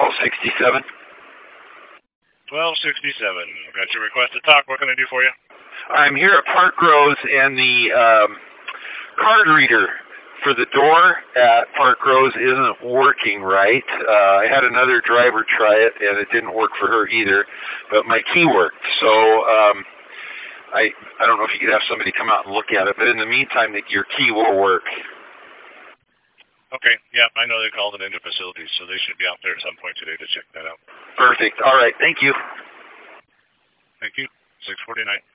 1267. 1267. Got your request to talk. What can I do for you? I'm here at Park Rose, and the card reader for the door at Park Rose isn't working right. I had another driver try it, and it didn't work for her either, but my key worked. So I don't know if you could have somebody come out and look at it, but in the meantime, your key will work. Okay, yeah, I know they called it into facilities, so they should be out there at some point today to check that out. Perfect. All right, thank you. Thank you. 649.